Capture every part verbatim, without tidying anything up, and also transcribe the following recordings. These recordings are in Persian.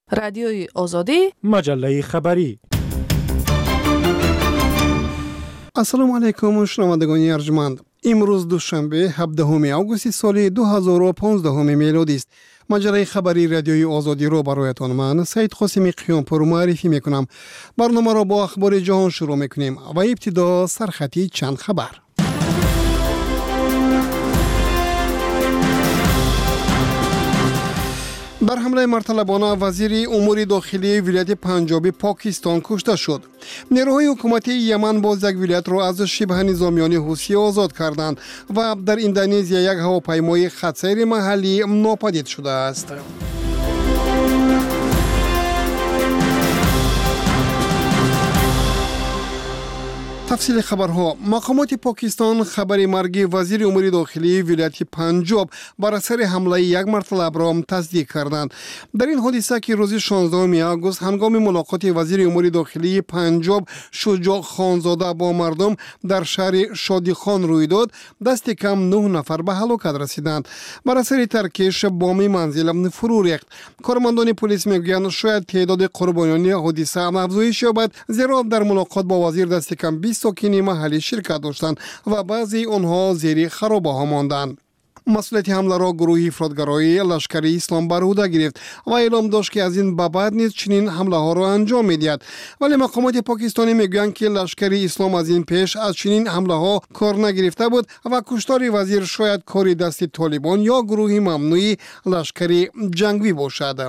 رادیوی آزادی، مجله خبری. السلام علیکم شنوندگان ارجمند. امروز دوشنبه هفدهم آگوست سال دو هزار و پانزده میلادی است. مجله خبری رادیوی آزادی رو برایتان من سید قاسمی قیامپور معرفی میکنم. برنامه را با اخبار جهان شروع میکنیم و ابتدا سرخطی چند خبر. در حمله مرتلبانه وزیر امور داخلی ولایت پنجابی پاکستان کشته شد. نیروهای حکومتی یمن باز یک ولایت را از شبه نظامیان حوثی آزاد کردند و در اندونزیا یک هواپیمای خطسیر محلی ناپدید شده است. تفصیل خبرها. مقامات پاکستان خبر مرگ وزیر امور داخلی ولایت پنجاب بر اثر حمله یک مرتلب را تصدیق کردند. در این حادثه که روز شانزدهم آگوست هنگام ملاقات وزیر امور داخلی پنجاب شجاع خانزاده با مردم در شهر شادی خان روی داد، دست کم نه نفر به هلاکت رسیدند. بر اثر ترکش بام منزل فرو ریخت. کارمندان پلیس میگویند شاید تعداد قربانیان حادثه افزایش یابد، زیرا در ملاقات با وزیر دست کم بیست ساکنین محلی شرکت داشتند و بعضی آنها زیر خرابه ها ماندند. مسئولیت حمله را گروه افراطگرای لشکری اسلام بر عهده گرفت و اعلام داشت که از این به بعد نیز چنین حمله ها را انجام میدهد. ولی مقامات پاکستانی میگویند که لشکری اسلام از این پیش از چنین حمله ها کار نگرفته بود و کشتار وزیر شاید کاری دست طالبان یا گروه ممنوعی لشکری جنگی باشد.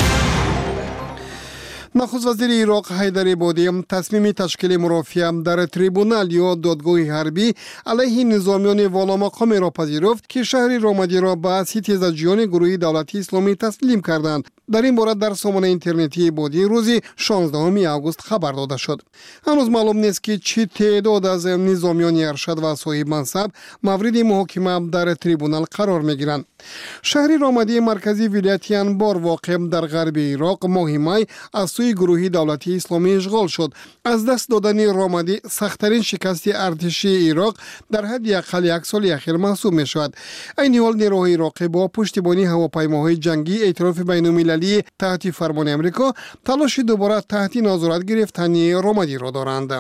نخست وزیر عراق حیدر عبادی تصمیم تشکیل مرافعه در تریبونال یا دادگاه حربی علیه نظامیان والا مقام را پذیرفت که شهر رامدی را به ستیزجویان گروه دولتی اسلامی تسلیم کردند. در این باره در سامانه اینترنتی عبادی روز شانزدهم آگوست خبر داده شد. هنوز معلوم نیست که چه تعداد از نظامیان ارشد و صاحب منصب مورد محاکمه در تریبونال قرار میگیرند. شهر رامدی مرکزی ولایت انبار واقع در غرب عراق ماه می از سوی گروه دولتی اسلامی اشغال شد. از دست دادن رامدی سخت‌ترین شکست ارتشی عراق در حداقل یک سال اخیر محسوب می شود. این حال نیروهای عراقی با پشتیبانی هواپیماهای جنگی ائتلاف بین‌المللی تحت فرمان امریکا تلاش دوباره تحت نظارت گرفتن رامدی را دارند.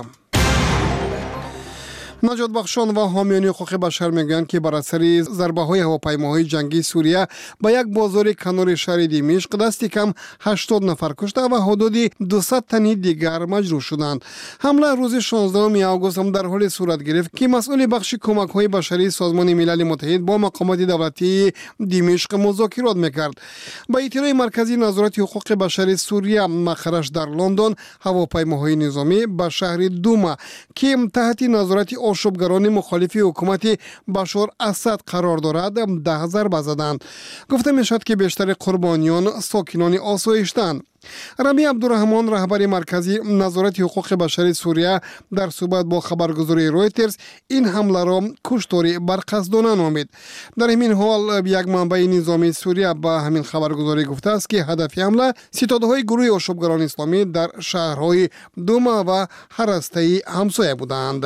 نجات بخشان و حامیان حقوق بشر میگویند که بر اثر ضربه های هواپیماهای جنگی سوریه به یک بازار کنار شهر دمشق دست کم هشتاد نفر کشته و حدود دویست تن دیگر مجروح شدند. حمله روز شانزدهم آگوست هم در حال صورت گرفت که مسئول بخش کمک های بشری سازمان ملل متحد با مقامات دولتی دمشق مذاکرات میکرد. با اطلاع مرکزی نظارت حقوق بشر سوریه مقرش در لندن، هواپیماهای نظامی به شهر دوما که تحت نظارت آشوبگران مخالف حکومت بشار اسد قرار دارد ده ضربه زدند. گفته می شد که بیشتر قربانیان ساکنان آسایشتند. رمی عبدالرحمن رهبر مرکزی نظارت حقوق بشر سوریه در صحبت با خبرگزاری رویترز این حمله را کشتاری برقصدانه نامید. در همین حال یک منبع نظامی سوریه به همین خبرگزاری گفته است که هدف حمله ستادهای گروه آشوبگران اسلامی در شهرهای دوما و هرسته همسایه بودند.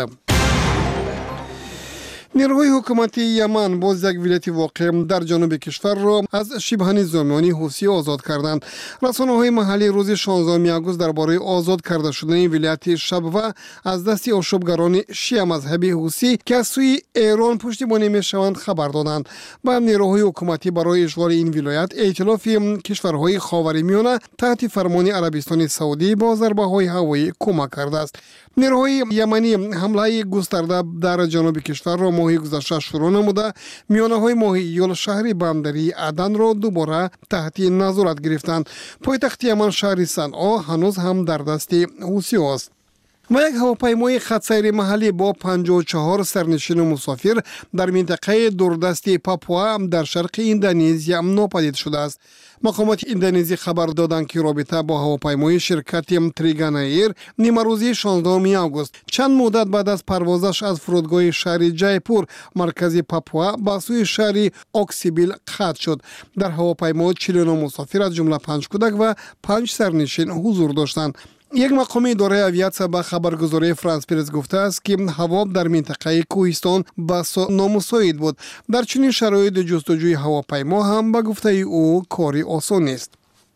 نیروهای حکومتی یمن باز یک ولایت واقع در جنوب کشور را از شبه نظامیان حوثی آزاد کردند. رسانه‌های محلی روز شانزدهم آگوست درباره آزاد کرده شدن ولایت شبوه از دست آشوبگران شیعه مذهبی حوثی که از سوی ایران پشتیبانی می‌شوند خبر دادند. با نیروهای حکومتی برای اشغال این ولایت ائتلاف کشورهای خاورمیانه تحت فرمان عربستان سعودی با ضربه‌های هوایی کمک کرده است. نیروهای یمنی حمله گسترده در جنوب کشور را ماه گذشته شروع نموده، میانه‌های ماه ایول شهر بندری عدن را دوباره تحت نظارت گرفتند. پایتخت یمن شهر صنعا هنوز هم در دست حوثی است. و یک هواپیمای خطسیر محلی با پنجاه و چهار سرنشین و مسافر در منطقه دوردست پاپوا در شرق اندونزیا ناپدید شده است. مقامات اندونزی خبر دادند که رابطه با هواپیمای شرکت تریگان ایر نیمه روزی شانزدهم آگوست چند مدت بعد از پروازش از فرودگاه شهر جایپور مرکزی پاپوا به سوی شهر اکسیبیل قطع شد. در هواپیما چهل و نه مسافر از جمله پنج کودک و پنج سرنشین حضور داشتند. یک مقام اداره اویات به خبرگزاری فرانس پرس گفته است که هوا در منطقه کوهستان بس نامساعد بود. در چنین شرایط جستجوی هواپیما هم به گفته او کاری آسان نیست.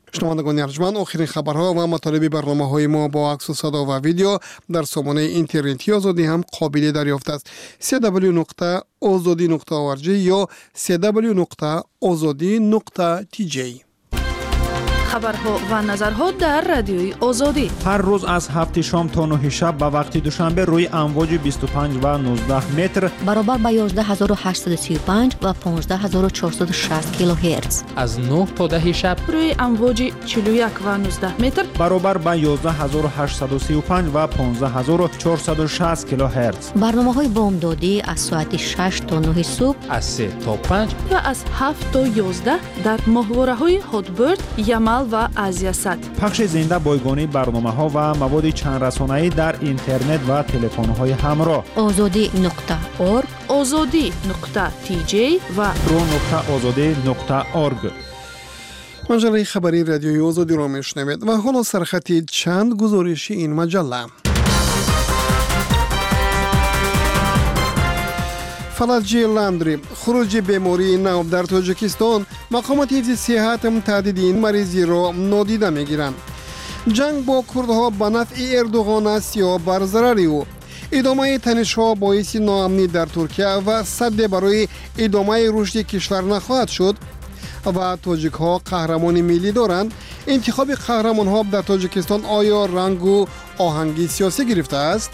شنوندگان ارجمند، آخرین خبرها و مطالب برنامه‌های ما با عکس و صدا و ویدیو در سامانه اینترنتی آزادی هم قابل دریافت است. سی دبلیو نقطه آزادی نقطه او ار جی یا سی دبلیو نقطه آزادی نقطه تی جی. خبرها و نظرها در رادیوی آزادی هر روز از هفت شام تا نه شب به وقت دوشنبه روی امواج بیست و پنج و نوزده متر برابر با یازده هزار و هشتصد و سی و پنج و پانزده هزار و چهارصد و شصت کیلوهرتز از نه تا ده شب روی امواج چهل و یک و نوزده متر برابر با یازده هزار و هشتصد و سی و پنج و پانزده هزار و چهارصد و شصت کیلوهرتز. برنامه‌های بامدادی از ساعت شش تا نه صبح، از سه تا پنج و از هفت تا یازده در ماهواره‌های هاتبرد، یمل و آزیاسات. پخش زنده بایگانی برنامه‌ها و مواد چند رسانه‌ای در اینترنت و تلفن‌های همراه. آزادی نقطه اورگ، آزادی نقطه تی جی و رو نقطه آزادی نقطه اورگ. مجله خبری رادیوی آزادی را میشنوید و حالا سرخط چند گزارش این مجله. فلج لاندری، خروج بیماری نو در تاجیکستان، مقامات حفظ صحت تهدید این مریضی را نادیده میگیرند. جنگ با کردها به نفع اردوغان است یا بر ضرر او؟ ادامه تنش‌ها باعث ناامنی در ترکیه و سد برای ادامه رشد کشور نخواهد شد و تاجیک ها قهرمان ملی دارند. انتخاب قهرمان ها در تاجیکستان آیا رنگ و آهنگی سیاسی گرفته است؟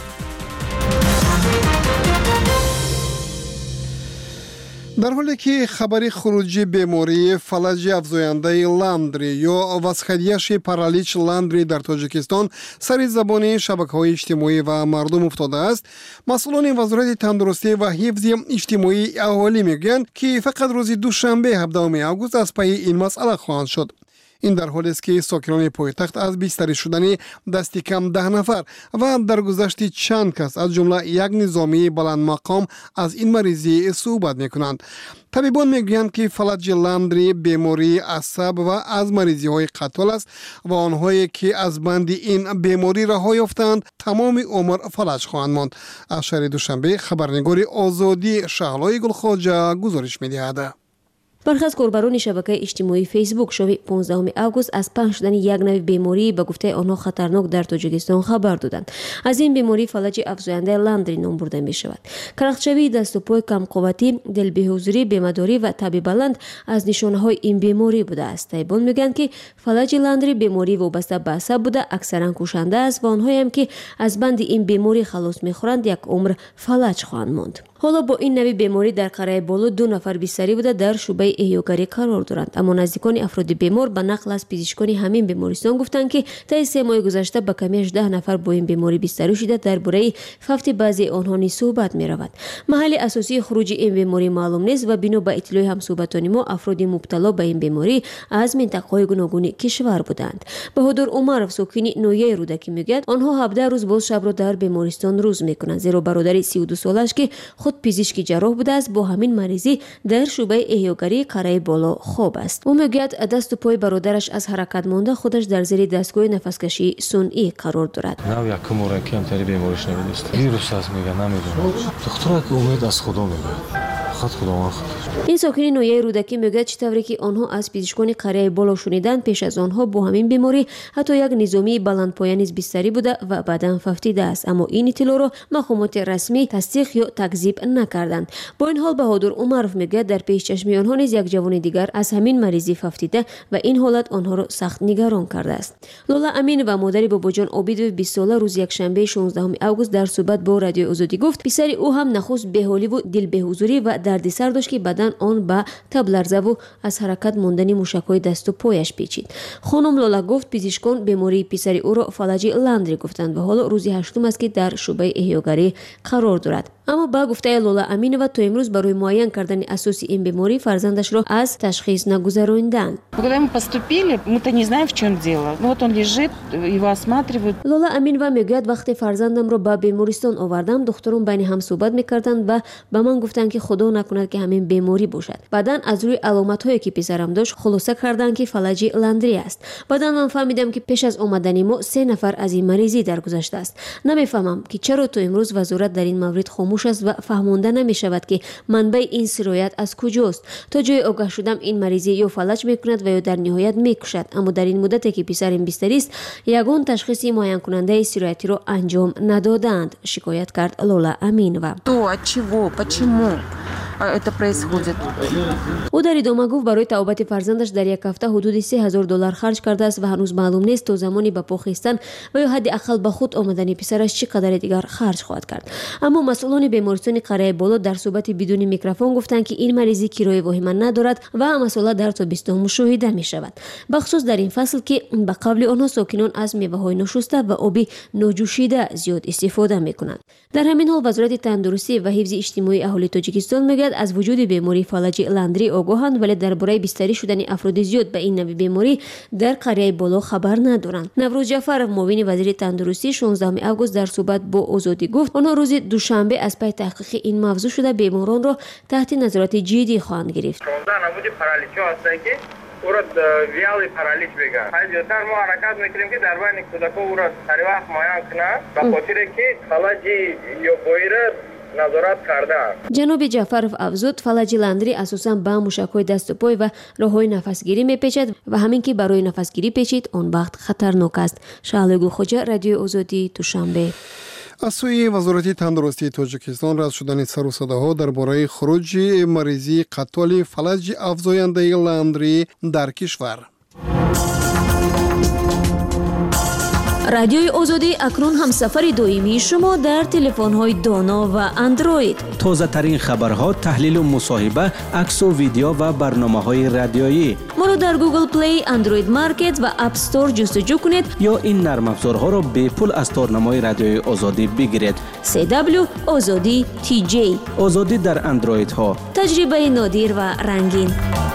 در حالی که خبر خروج بیماری فلج افزاینده لاندری یا وسخدیش پارالیچ لاندری در تاجیکستان سر زبان شبکه‌های اجتماعی و مردم افتاده است، مسئولان وزارت تندرستی و حفظ اجتماعی اهالی میگویند که فقط روز دوشنبه هفدهم آگوست از پی این مسئله خواهند شد. این در حالی است که ساکنان پایتخت از بیستری شدن دست کم ده نفر و در گذشت چند کس از جمله یک نظامی بلند مقام از این مریضی صحبت میکنند. طبیبان میگویند که فلج لاندری بیماری عصب و از مریضی های قتل است و آنهایی که از بند این بیماری رها یافتند تمام عمر فلج خواهند ماند. از شهر دوشنبه خبرنگار آزادی شهلای گلخواجه گزارش میدهد. برخی از کاربران شبکه اجتماعی فیسبوک شب پانزدهم آگوست از پنهان شدن یک نوع بیماری به گفته آنها خطرناک در تاجیکستان خبر دادند. از این بیماری فلج افزاینده لاندری نام برده می شود. کرخشوی دست و پای کم قوتی، دلبهوزی، بیمه‌داری و تب بلند از نشانه های این بیماری بوده است. طبیبان میگویند که فلج لاندری بیماری وابسته به عصب بوده، اکثرا کشنده است و آنهایی هم که از بند این بیماری خلاص میخورند یک عمر فلج خواهند ماند. حالا با این نوع بیماری در قاره بالا دو نفر بیستری بوده در شعبه احیاگری قرار دارند، اما نزدیکان افراد بیمار به نقل از پزشکان همین بیمارستان گفتند که طی سه ماه گذشته به کمی هجده نفر با این بیماری بیستری شده. درباره فوت بعضی آنها نیز صحبت می رود. محل اساسی خروج این بیماری معلوم نیست و بنا به اطلاع همصحبتان ما افراد مبتلا به این بیماری از منطقه‌های گوناگون کشور بودند. بهادر عمرов ساکن نویه رودکی میگوید آنها هفده روز باز شب را در بیمارستان روز میکنند، زیرا برادر سی و دو سالش که خود پزشک جراح بوده است با همین مریضی در شعبه احیاگری قاره بالا خواب است. او میگوید دست و پای برادرش از حرکت مانده خودش در زیر دستگاه نفسکشی صنعی قرار دارد. نه یکم را کمتری بیماریش نمیدونست. ویروس است میگه نمیدونم. دکتر که امید از خدا میگه. خود خدا خودش. این ساکن نویه رودکی میگوید چطوری که آنها از پزشکان قاره بالا شنیدند پیش از آنها با همین بیماری حتی یک نظامی بلندپایه نیز بیستری بوده و بعداً فوتیده است، اما این اطلاع را مقامات رسمی تصدیق یا تکذیب نکردند. با این حال بهادر عمرов میگوید در پیش چشم آنها نیز یک جوان دیگر از همین مریضی فوتیده و این حالت آنها را سخت نگران کرده است. لاله امین و مادر باباجان عابد بیست ساله روز یکشنبه شانزدهم آگوست در صحبت با رادیو آزادی گفت پسر او هم نخست بهحالی و دلبهوزی و دردسر داشت که بدن آن به تب لرزه و از حرکت ماندن موشک‌های دست و پایش پیچید. خانم لاله گفت پزشکان بیماری پسر او را فلج لاندری گفتند و حالا روز هشتم است که در شعبه احیاگری قرار دارد. اما با گفته لاله امین و تا امروز برای معاین کردن اساسی این بیماری فرزندش را از تشخیص نگذراندند. Когда мы поступили, мы-то не знаем, в чем дело. Вот он лежит, его осматривают. لاله امین و میگوید وقتی فرزندم را به بیمارستان آوردم دکتران بین هم صحبت میکردند و به من گفتند که خدا نکند که همین بیماری باشد. بعدن از روی علامت‌هایی که پسرم داشت خلاصه کردن که فلج لاندری است. بعدن من فهمیدم که پیش از اومدن ما سه نفر از این مریضی درگذشته است. نمیفهمم که چرا تو امروز وزارت در این مورد خاموش است و فهمانده نمی‌شود که منبع این سرایت از کجاست. تا جای آگاه شدم این مریضی یا فلج میکند و یا در نهایت میکشد. اما در این مدتی که پسرم بیستری است یگان تشخیص معین کننده سرایتی را انجام ندادند. شکایت کرد لاله امین و تو от чего почему это происходит. او در ادامه گفت برای توبت فرزندش در یک هفته حدود سه هزار دلار خرج کرده است و هنوز معلوم نیست تا زمانی به پا خیستن و یا حداقل به خود آمدن پسرش چقدر دیگر خرج خواهد کرد. اما مسئولان بیمارستان قره بالا در صحبت بدون میکروفون گفتند که این مریضی کرایه واهمه ندارد و مسئله در تابستان مشاهده می شود، بخصوص در این فصل که به قبل آنها ساکنان از میوه‌های نشسته و آبی ناجوشیده زیاد استفاده می کنند. در همین حال وزارت تندرستی و حفظ اجتماعی اهالی تاجیکستان میگوید از وجود بیماری فلج لاندری آگاهند ولی درباره بستری شدن افراد زیاد به این نوع بیماری در قریه بالا خبر ندارند. نوروز جعفر معاون وزیر تندرستی شانزدهم آگوست در صحبت با آزادی گفت آنها روز دوشنبه از پی تحقیق این موضوع شده بیماران را تحت نظارت جدی خواهند گرفت. او را ویالی پارالیز بگه. زیادتر ما حرکت میکنیم که در بین کودکان او را سری وقت معاین کنند به خاطر که فلجی یا بویره نظارت کرده. جناب جعفرов افزود فلج لاندری اساساً به موشک‌های دست و پای و راه‌های نفسگیری میپیچد و همین که برای نفسگیری پیچید آن وقت خطرناک است. شعله خوجا رادیو آزادی دوشنبه. از سوی وزارت تندرستی تاجیکستان رد شدن سر و صداها درباره خروج مریضی قتل فلج افزاینده لاندری در کشور. رادیوی آزادی اکنون همسفر دائمی شما در تلفن‌های دانا و اندروید. تازه ترین خبرها، تحلیل و مصاحبه، عکس و ویدیو و برنامه‌های رادیویی. ما را در گوگل پلی، اندروید مارکت و اپ استور جستجو کنید یا این نرم افزارها را به پول از تارنمای رادیوی آزادی بگیرید. سی دبلیو آزادی تی جی. آزادی در اندروید ها. تجربه نادر و رنگین.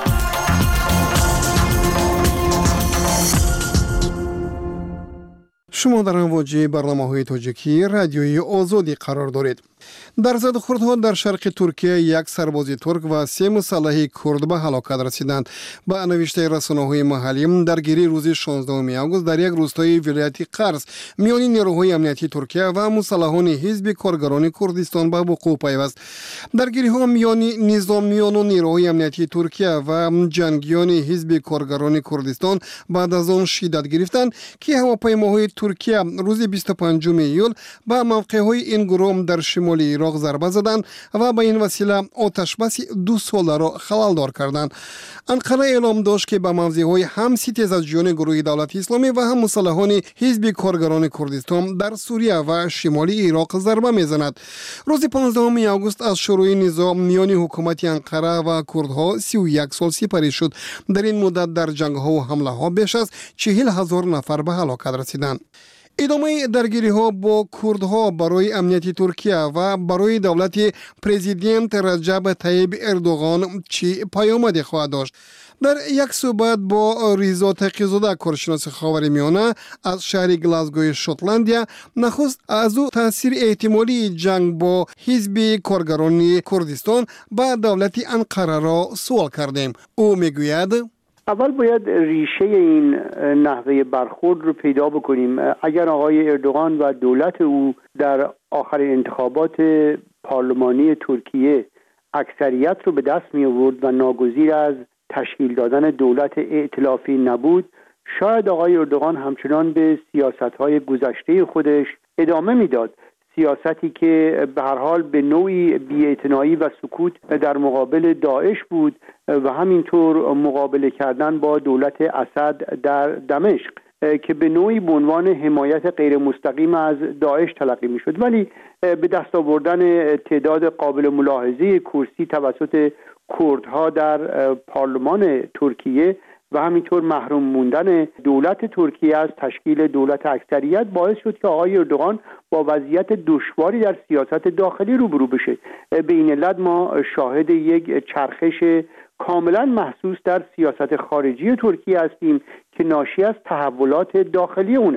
شما در امواج برنامه‌های تاجیکی رادیوی آزادی قرار دارید. در زدخوردها در شرق ترکیه یک سرباز ترک و سه مسلح کرد به هلاکت رسیدند. با نوشته رسانه‌های محلی درگیری روز شانزدهم آگوست در یک روستای ولایت قرس میان نیروهای امنیتی ترکیه و مسلحان حزب کارگران کردستان به وقوع پیوست. درگیری‌ها میان نظامیان و نیروهای امنیتی ترکیه و جنگیان حزب کارگران کردستان بعد از آن شدت گرفتند که هواپیماهای ترکیه روز بیست و پنجم ایول به موقع‌های این گروه در شمال عراق ضربه زدند و به این وسیله آتش بس دو ساله را خلالدار کردند. انقره اعلام داشت که به موضع‌های هم ستیز از جان گروه دولت اسلامی و هم مسلحان حزب کارگران کردستان در سوریه و شمال عراق ضربه می‌زند. روز پانزدهم آگوست از شروع نزاع میان حکومت انقره و کردها سی و یک سال سپری شد. در این مدت در جنگ‌ها و حمله‌ها بیش از چهل هزار نفر به هلاکت رسیدند. ادامه درگیری ها با کردها برای امنیت ترکیه و برای دولت پرزیدنت رجب طیب اردوغان چی پیامدی خواهد داشت؟ در یک صحبت با ریزا تقی‌زاده کارشناس خاورمیانه از شهر گلاسگوی شوتلندیا نخست از او تاثیر احتمالی جنگ با حزب کارگران کردستان با دولت انقره را سوال کردیم. او میگوید اول باید ریشه این نحوه برخورد رو پیدا بکنیم. اگر آقای اردوغان و دولت او در آخر انتخابات پارلمانی ترکیه اکثریت رو به دست می آورد و ناگزیر از تشکیل دادن دولت ائتلافی نبود، شاید آقای اردوغان همچنان به سیاست‌های گذشته خودش ادامه میداد. سیاستی که به هر حال به نوعی بی‌اعتنایی و سکوت در مقابل داعش بود و همینطور مقابله کردن با دولت اسد در دمشق که به نوعی به عنوان حمایت غیر مستقیم از داعش تلقی می شد، ولی به دست آوردن تعداد قابل ملاحظه کرسی توسط کردها در پارلمان ترکیه و همینطور محروم موندن دولت ترکیه از تشکیل دولت اکثریت باعث شد که آقای اردوغان با وضعیت دشواری در سیاست داخلی روبرو بشه. به این علت ما شاهد یک چرخش کاملا محسوس در سیاست خارجی ترکیه هستیم که ناشی از تحولات داخلی اونه.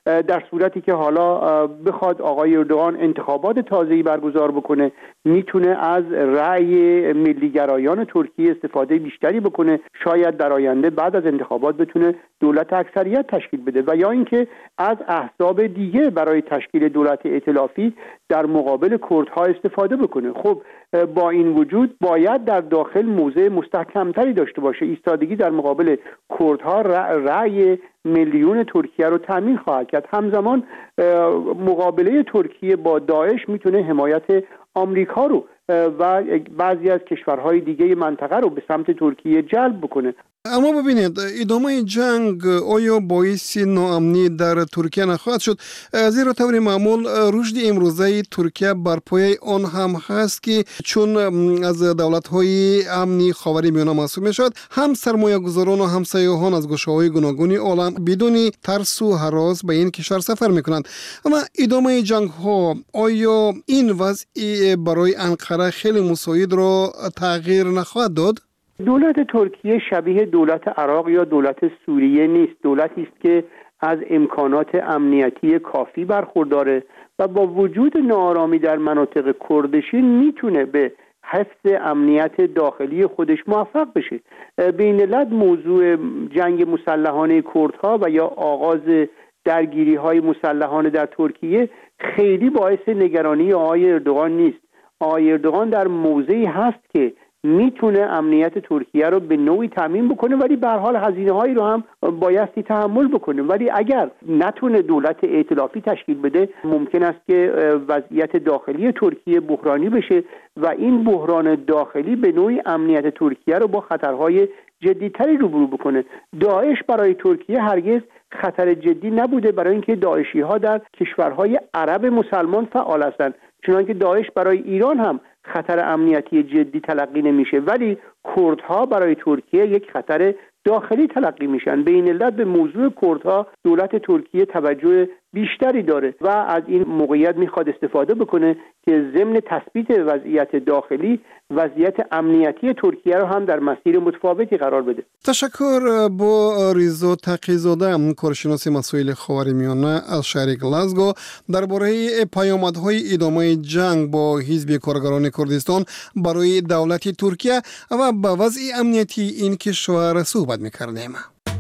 در صورتی که حالا بخواد آقای اردوغان انتخابات تازه‌ای برگزار بکنه میتونه از رأی ملیگرایان ترکیه استفاده بیشتری بکنه، شاید در آینده بعد از انتخابات بتونه دولت اکثریت تشکیل بده و یا اینکه از احزاب دیگه برای تشکیل دولت ائتلافی در مقابل کردها استفاده بکنه. خب با این وجود باید در داخل موضع مستحکمتری داشته باشه، ایستادگی در مقابل کردها رأی میلیون ترکیه رو تامین خواهد کرد. همزمان مقابله ترکیه با داعش میتونه حمایت آمریکا رو و بعضی از کشورهای دیگه منطقه رو به سمت ترکیه جلب بکنه. اما ببینید ادامه جنگ آیا باعث ناامنی در ترکیه نخواهد شد؟ زیرا طور معمول رشد امروزه ترکیه بر پایه آن هم هست که چون از دولت‌های امنی خاورمیانه محسوب میشد، هم سرمایه‌گذاران و هم سیاحان از گوشه‌های گوناگون عالم بدون ترس و هراس به این کشور سفر میکنند. اما ادامه جنگ ها آیا این وضع برای انقره خیلی مساعد را تغییر نخواهد داد؟ دولت ترکیه شبیه دولت عراق یا دولت سوریه نیست. دولتی است که از امکانات امنیتی کافی برخورداره و با وجود ناآرامی در مناطق کردشین میتونه به حفظ امنیت داخلی خودش موفق بشه. به این علت موضوع جنگ مسلحانه کردها و یا آغاز درگیری‌های مسلحانه در ترکیه خیلی باعث نگرانی آقای اردوغان نیست. آقای اردوغان در موضعی هست که میتونه امنیت ترکیه رو به نوعی تامین بکنه، ولی به هر حال هزینه هایی رو هم بایستی تحمل بکنه. ولی اگر نتونه دولت ائتلافی تشکیل بده ممکن است که وضعیت داخلی ترکیه بحرانی بشه و این بحران داخلی به نوعی امنیت ترکیه رو با خطرهای جدی‌تری روبرو بکنه. داعش برای ترکیه هرگز خطر جدی نبوده، برای اینکه داعشی ها در کشورهای عرب مسلمان فعال هستند، چنانکه داعش برای ایران هم خطر امنیتی جدی تلقی نمیشه، ولی کردها برای ترکیه یک خطر داخلی تلقی میشن. به این علت به موضوع کردها دولت ترکیه توجه بیشتری داره و از این موقعیت میخواد استفاده بکنه که ضمن تثبیت وضعیت داخلی وضعیت امنیتی ترکیه رو هم در مسیر متفاوتی قرار بده. تشکر. با ریزا تقی‌زاده، کارشناس مسائل خاورمیانه از شهر گلاسگو، درباره پیامدهای ادامه جنگ با حزب کارگران کردستان برای دولت ترکیه و با وضع امنیتی این کشور صحبت می‌کردیم.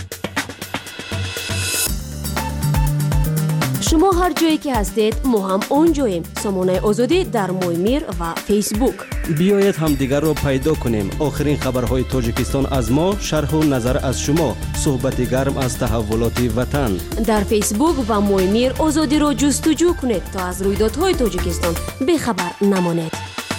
شما هر جایی که هستید ما هم اونجاییم. سامانه آزادی در مویمیر و فیسبوک. بیایید هم دیگر رو پیدا کنیم. آخرین خبرهای تاجیکستان از ما، شرح و نظر از شما، صحبت گرم از تحولات وطن. در فیسبوک و مویمیر آزادی رو جستجو کنید تا از رویدادهای تاجیکستان بخبر نمانید.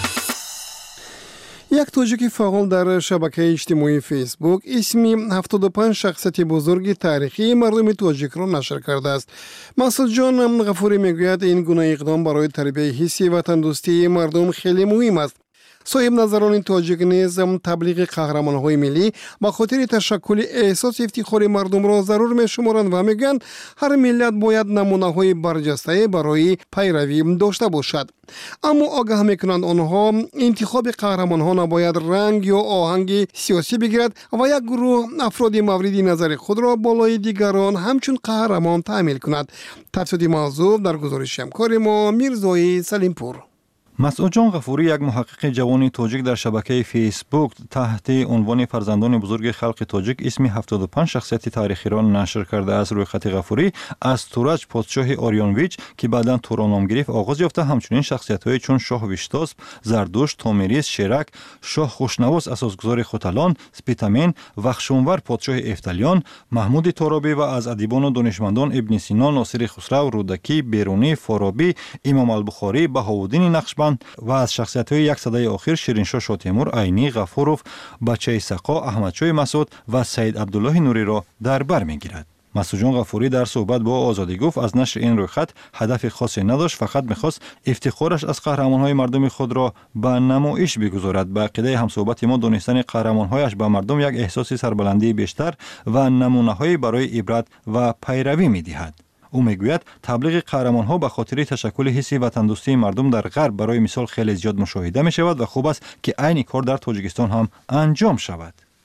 یک تاجیک فعال در شبکه اجتماعی فیسبوک اسمی هفتاد و پنج شخصیت بزرگ تاریخی مردم تاجیک را نشر کرده است. مسعود جان غفوری میگوید این گونه اقدام برای تربیت حسی وطن دوستی مردم خیلی مهم است. صاحب نظران تاجیک نیز تبلیغ قهرمان‌های ملی با خاطر تشکل احساس افتخار مردم را ضرور می‌شمارند و میگویند هر ملت باید نمونه‌های برجسته برای پیروی داشته باشد. اما آگاه می‌کنند آنها انتخاب قهرمان‌ها نباید رنگ یا آهنگ سیاسی بگیرد و یک گروه افراد مورد نظر خود را بالای دیگران همچون قهرمان تعمیل کند. تفصیل موضوع در گزارش همکار ما میرزای سلیمپور. مسعود جان غفوری، یک محقق جوان تاجیک، در شبکه فیسبوک تحت عنوان فرزندان بزرگ خلق تاجیک اسم هفتاد و پنج شخصیت تاریخی را نشر کرده است. روی خط غفوری از تورج پادشاه آریانویچ که بعداً توران نام گرفت آغاز یافته، همچنین شخصیت‌های چون شاه ویشتاسپ، زردشت، تومیریس، شیرک، شاه خوشنواس اساسگزار خوتلان، سپیتامین، وخشونور پادشاه افتالیان، محمود تارابی و از ادیبان و دانشمندان ابن سینا، ناصر خسرو، رودکی، بیرونی، فارابی، امام البخاری، بهاءالدین نقشبند و از شخصیت‌های یک سده آخر شیرینشاه شاه تیمور، عینی، غفوروف، بچه سقا، احمدشاه مسعود و سید عبدالله نوری را در بر می‌گیرد. مسعود جان غفوری در صحبت با آزادی گفت از نشر این رویخط هدف خاصی نداشت، فقط می‌خواست افتخارش از قهرمان‌های مردم خود را به نمایش بگذارد. به عقیده همصحبت ما دانستن قهرمان‌هایش به مردم یک احساس سربلندی بیشتر و نمونه‌هایی برای عبرت و پیروی می‌دهد. او میگوید تبلیغ قهرمان‌ها به خاطر تشکل حسی وطن دوستی مردم در غرب برای مثال خیلی زیاد مشاهده می شود و خوب است که عین کار در تاجیکستان هم انجام شود.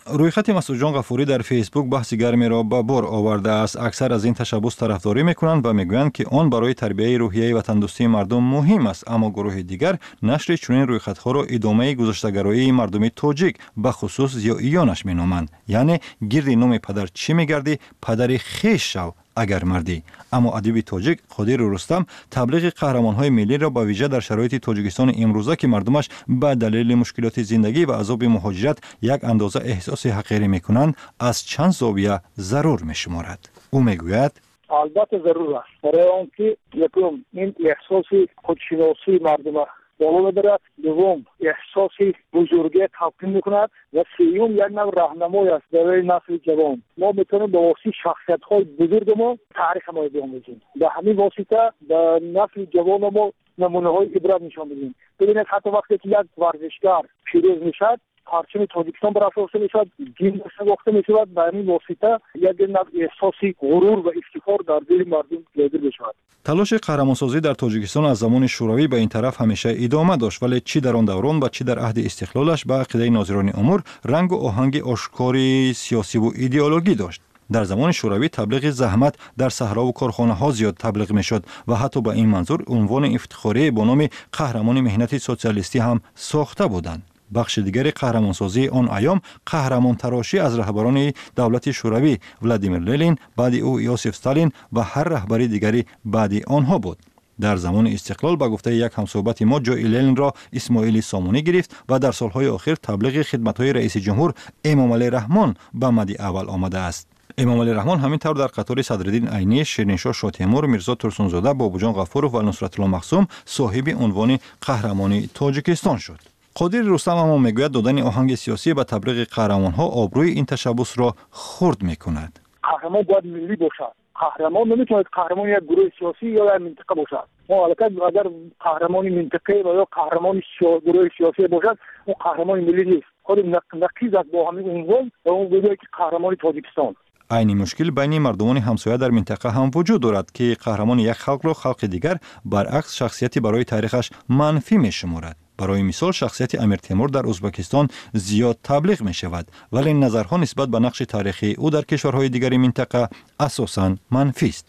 رویخط مسعود جان غفوری در فیسبوک بحث گرمی را به بار آورده است. اکثر از این تشبث طرفداری میکنند و میگویند که آن برای تربیت روحیه و تندرستی مردم مهم است، اما گروه دیگر نشر چنین رویخطها را ادامه گذشته‌گرایی مردم تاجیک به خصوص زیاییانش مینامند. یعنی گرد نام پدر چی میگردی، پدری خیش شو اگر مردی. اما ادیب تاجیک قادر رستم تبلیغ قهرمان‌های ملی را با ویژه در شرایط تاجیکستان امروزه که مردمش به دلیل مشکلات زندگی و عذاب مهاجرت یک اندازه احساس حقیری میکنند از چند زاویه ضرور میشمارد. او میگوید البته ضرور است برای آنکه یکم این احساس خودشناسی مردم بالا ببرد، دوم احساس بزرگی تلقین میکند و سوم یک نوع راهنمایی است برای نسل جوان. ما میتونیم به واسطه شخصیت‌های بزرگ ما تاریخ ما بیاموزیم، به همین واسطه به نسل جوان ما نمونه‌های عبرت نشان بدیم. ببینید حتی وقتی که یک ورزشکار پیروز میشد، پرچم تاجیکستان برافراشته میشد، دین ساخته میشود، به همین واسطه یک نوع احساسی غرور و افتخار در دل مردم پدید میشود. تلاش قهرمانسازی در تاجیکستان از زمان شوروی به این طرف همیشه ادامه داشت، ولی چی در آن دوران و چی در عهد استقلالش به عقیده ناظران امور رنگ و آهنگ آشکاری سیاسی و ایدئولوژی داشت. در زمان شوروی تبلیغ زحمت در صحرا و کارخانه ها زیاد تبلیغ میشد و حتی به این منظور عنوان افتخاری با نام قهرمان مهنت سوسیالیستی هم ساخته بودند. بخش دیگر قهرمانسازی آن ایام قهرمان تراشی از رهبران دولت شوروی ولادیمیر لنین، بعد او یوسف استالین و هر رهبری دیگری بعد آنها بود. در زمان استقلال به گفته یک همصحبت ما جای لنین را اسماعیل سامونی گرفت و در سالهای آخر تبلیغ خدمت‌های رئیس جمهور امام علی رحمان به مد اول آمده است. امام علی رحمان همینطور در قطار صدرالدین عینی، شیرینشاه شاه تیمور، میرزا ترسونزاده، بابوجان غفورov و نصرت الله مخزوم صاحب عنوان قهرمان تاجیکستان شد. قادر رستم اما میگوید دادن آهنگ سیاسی به تبلیغ قهرمان‌ها آبروی این تشبث را خرد میکند. قهرمان باید ملی باشد. قهرمان نمیتواند قهرمان یک گروه سیاسی یا یک منطقه باشد. ما البته اگر قهرمان منطقه و یا قهرمان گروه سیاسی باشد، اون قهرمان ملی نیست. خود نقیض است با همین عنوان و اون بگوید که قهرمان تاجیکستان. عین مشکل بین مردمان همسایه در منطقه هم وجود دارد که قهرمان یک خلق را خلق دیگر برعکس شخصیتی برای تاریخش منفی میشمارد. برای مثال شخصیت امیر تیمور در ازبکستان زیاد تبلیغ می شود، ولی نظرها نسبت به نقش تاریخی او در کشورهای دیگر منطقه اساساً منفی است.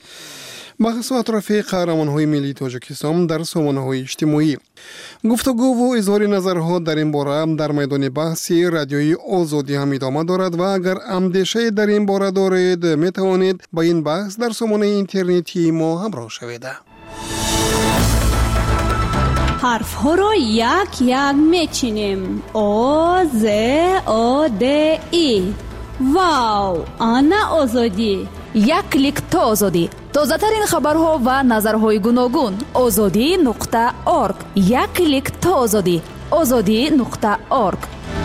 بحث و اطراف قهرمان‌های ملی تاجیکستان در سامانه‌های اجتماعی، گفتگو و اظهار نظرها در این باره در میدان بحث رادیوی آزادی هم ادامه دارد و اگر اندیشه در این باره دارید می توانید با این بحث در سامانه اینترنتی ما همراه شوید. حرف ها را یک یک میچینیم. آ ز آ د ای. واو، آنا آزادی. یک کلیک تا آزادی. تازه ترین خبرها و نظرهای گوناگون. آزادی نقطه ارگ. یک کلیک تا آزادی. آزادی نقطه ارگ.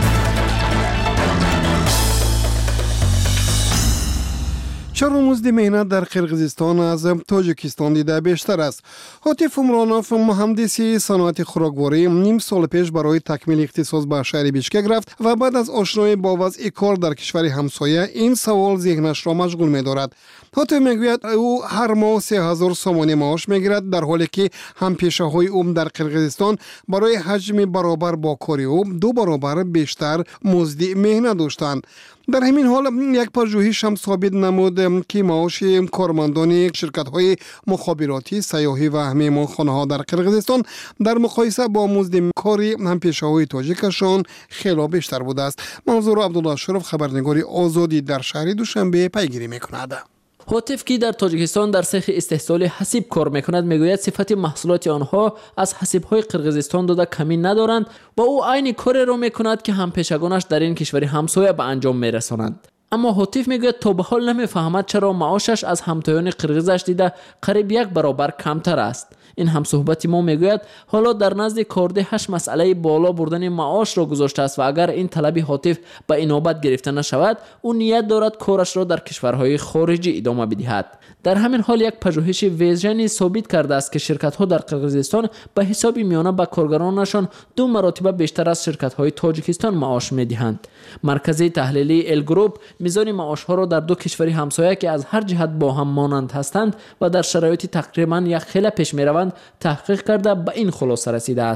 چرمزد مهنت در قرقیزستان از تاجیکستان دیده بیشتر است. هاتف عمرانوف مهندسی صنعت خوراکواری نیم سال پیش برای تکمیل اختصاص به شهر بیشکک رفت و بعد از آشنایی با وضع کار در کشور همسایه این سوال ذهنش را مشغول می‌دارد. هاتف میگوید او هر ماه سه هزار سومانی معاش میگیرد، در حالی که همپیشه‌های او در قرقیزستان برای حجم برابر با کار او دو برابر بیشتر مزد مهنت داشتند. در همین حال یک پژوهش هم ثابت نمود که معاش کارمندان شرکت‌های مخابراتی، سیاحی و مهمانخانه‌ها در قرقیزستان در مقایسه با مزد کاری همپیشه‌های تاجیکشان خیلی بیشتر بوده است. منظور عبدالله اشرف، خبرنگار آزادی در شهر دوشنبه پیگیری می‌کند. هاتف که در تاجیکستان در سیخ استحصال حسیب کار میکند میگوید صفت محصولات آنها از حسیب‌های قرقیزستان داده کمی ندارند و او عین کاری را میکند که همپیشگانش در این کشور همسایه به انجام میرسانند. اما هاتف میگوید تا به حال نمیفهمد چرا معاشش از همتایان قرقیزش دیده قریب یک برابر کمتر است. این همصحبت ما میگوید حالا در نزد کاردهش مسئله بالا بردن معاش را گذاشته است و اگر این طلب هاتف به اینابت گرفته نشود او نیت دارد کارش را در کشورهای خارجی ادامه بدهد. در همین حال یک پژوهش ویژنی ثابت کرده است که شرکت‌ها در قرقیزستان به حساب میانه به کارگرانشان دو مرتبه بیشتر از شرکت‌های تاجیکستان معاش میدهند. مرکز تحلیلی الگروپ میزان معاش‌ها را در دو کشور همسایه که از هر جهت با هم مانند هستند و در شرایط تقریبا یک خیلی پیش میروند تحقیق کرده به این خلاصه رسیده است.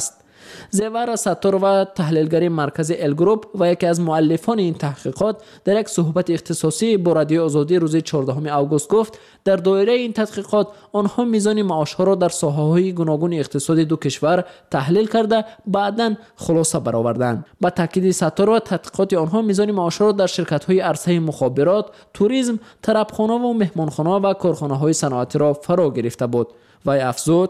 زیور ستار و تحلیلگر مرکز الگروپ و یکی از مؤلفان این تحقیقات در یک صحبت اختصاصی با رادیو آزادی روز چهاردهم آگوست گفت در دایره این تحقیقات آنها میزان معاشها را در ساحه‌های گوناگون اقتصادی دو کشور تحلیل کرده بعداً خلاصه برآوردند. با تاکید ستار و تحقیقات آنها میزان معاشها را در شرکت‌های عرصه مخابرات، توریسم، طربخانه و مهمانخانه و کارخانه‌های صنعتی را فرا گرفته بود. و افزود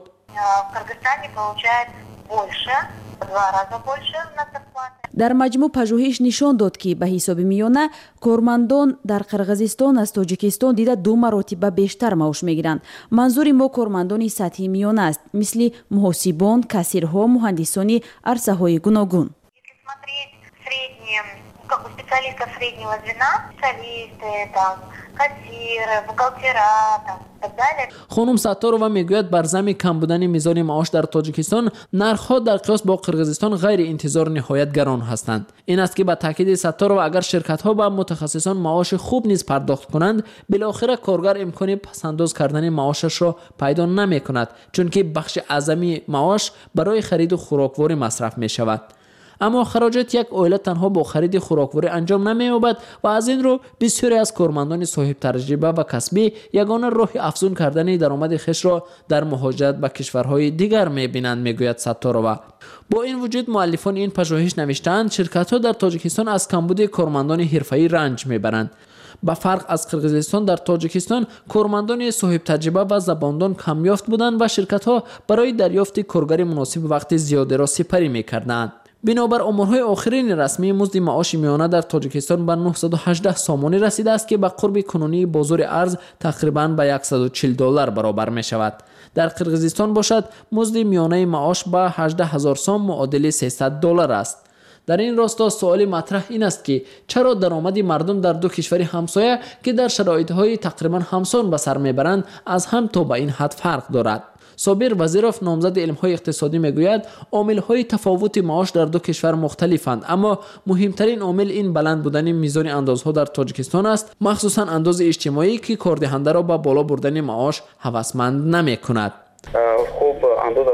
در مجموع پژوهش نشان داد که به حساب میانه کارمندان در قرقیزستان از تاجیکستان دیده دو مراتب بیشتر معاش میگیرند. منظور ما کارمندان سطحی میانه است، مثل محاسبان، کاسیرها، مهندسان عرصه های گوناگون. как у специалистов среднего звена, специалисты, там, кассиры, бухгалтера, там, и так далее. خانم ستارова میگوید بر ضمن کم بودن میزان معاش در تاجیکستان نرخ‌ها در قیاس با قرقیزستان غیر انتظار نهایت گران هستند. این است که با تاکید ستارova اگر شرکت‌ها با متخصصان معاش خوب نیز پرداخت کنند بالاخره کارگر امکان پسنداز کردن معاشش را پیدا نمی‌کند چون که بخش اعظمی معاش برای خرید خوراکواری مصرف می‌شود. اما خراجات یک عائله تنها با خرید خوراکواری انجام نمی‌یابد و از این رو بسیاری از کارمندان صاحب تجربه و کسبی یگانه راه افزون کردن درآمد خویش را در مهاجرت به کشورهای دیگر می‌بینند، میگوید ستارova. با این وجود مؤلفان این پژوهش نوشتند شرکت‌ها در تاجیکستان از کمبود کارمندان حرفه‌ای رنج می‌برند. با فرق از قرقیزستان در تاجیکستان کارمندان صاحب تجربه و زباندان کمیافت بودند و شرکت‌ها برای دریافت کارگر مناسب وقت زیاده را سپری می‌کردند. بنابر آمارهای آخرین رسمی مزد معاش میانه در تاجیکستان به نهصد و هجده سامانی رسیده است که به قرب کنونی بازار ارز تقریباً به صد و چهل دلار برابر می شود. در قرقیزستان باشد مزد میانه معاش به هجده هزار سام معادل سیصد دلار است. در این راستا سوال مطرح این است که چرا درآمد مردم در دو کشور همسایه که در شرایط‌های تقریباً همسان به سر میبرند از هم تا به این حد فرق دارد؟ صابر وزیروف نامزد علم‌های اقتصادی میگوید عامل‌های تفاوت معاش در دو کشور مختلفند اما مهمترین عامل این بلند بودن میزان اندازها در تاجیکستان است، مخصوصاً انداز اجتماعی که کاردهنده را به بالا بردن معاش هوسمند نمی‌کند. خب انداز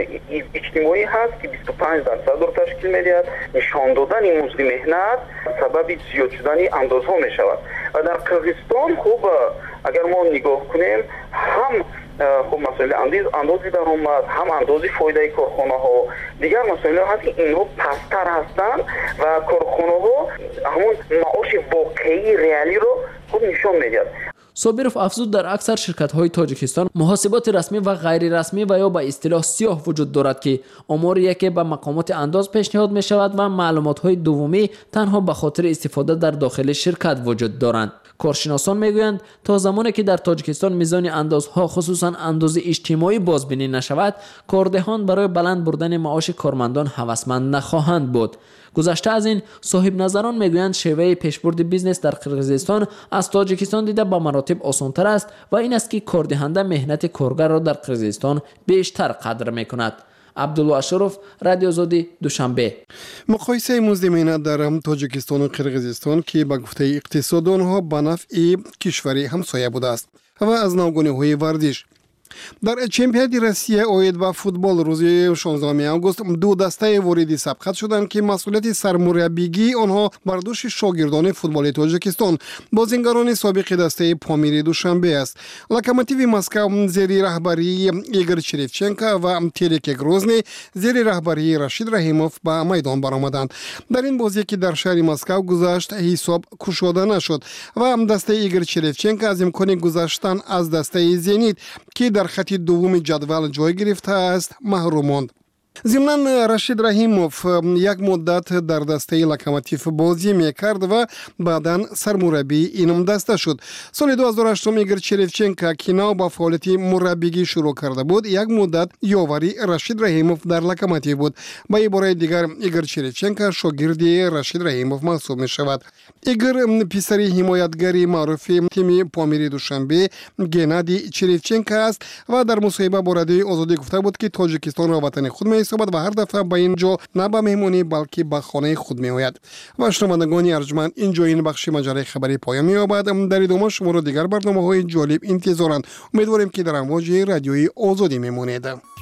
اجتماعی هست که بیست و پنج درصد را تشکیل می‌دهد. نشان دادن مزد مهنت سبب زیاد شدن اندازها می‌شود و در قرقیزستان خب اگر ما نگاه کنیم هم خب مسئله انداز اندازی درآمد هم اندازی فایده کارخانه ها دیگر مسئله هست که اینها پستر هستند و کارخانه ها همون معاش واقعی ریالی رو خب نشان میدهد. صابروف افزود در اکثر شرکت‌های تاجیکستان محاسبات رسمی و غیر رسمی و یا به اصطلاح سیاه وجود دارد که آماری که به مقامات انداز پیشنهاد می شود و معلومات‌های دومی تنها به خاطر استفاده در داخل شرکت وجود دارند. کارشناسان میگویند تا زمانی که در تاجیکستان میزان اندازها خصوصا انداز اجتماعی بازبینی نشود کاردهان برای بلند بردن معاش کارمندان هوسمند نخواهند بود. گذشته از این صاحب نظران میگویند شیوه پیشبرد بیزنس در قرقیزستان از تاجیکستان دیده با مراتب آسان‌تر است و این است که کاردهنده مهنت کارگر را در قرقیزستان بیشتر قدر میکند. عبدالله اشرف، رادیو آزادی، دوشنبه. مقایسه مزد مهنت در تاجیکستان و قرقیزستان که به گفته اقتصاد آنها به نفع کشوری همسایه بوده است و از ناگونی‌های ورزش. در چمپیونات روسیه اوید و فوتبال روز شانزدهم آگوست دو دسته واردی سبقت شدند که مسئولیت سرمربیگی آنها بر دوش شاگردان فوتبال تاجیکستان بازیگران سابق دسته پامیر دوشنبه است. لوکوموتیو مسکو زیر رهبری ایگور چریفچنکو و ترک گروزنی زیر رهبری رشید رحیموف به میدان برآمدند. در این بازی که در شهر مسکو گذشت حساب گشوده نشد و دسته ایگور چریفچنکو از امکان گذشتن از دسته زنیت که در خط دوم جدول جای گرفته است محروم ماند. ضمناً رشید رحیموف یک مدت در دسته لوکوموتیو بازی میکرد و بعداً سرمربی این دسته شد. سال دو هزار و هشت ایگور چریفچنکو که نو با فعالیت مربیگی شروع کرده بود یک مدت یاوری رشید رحیموف در لوکوموتیو بود. با عبارت دیگر ایگور چریفچنکو شاگرد رشید رحیموف محسوب می شود. ایگور پسری حمایتگری معروف تیم پامیر دوشنبه گنادی چریفچنکو است و در مصاحبه با رادیو آزادی گفته بود که تاجیکستان را وطن خود می صحبت و هر دفعه به اینجا نه به مهمونی بلکه به خانه خود می آید. و شنوندگان ارجمند اینجا این بخش مجله خبری پایان می یابد. در ادامه شما را دیگر برنامه‌های جالب انتظارند. امیدواریم که در امواج رادیوی آزادی میمونید.